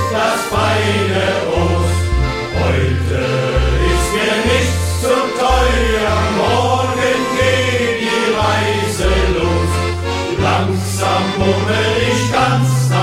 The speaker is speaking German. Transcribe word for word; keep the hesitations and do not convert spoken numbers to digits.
das feine Ost. Heute ist mir nichts zu teuer, morgen geht die Reise los. Langsam bummel ich ganz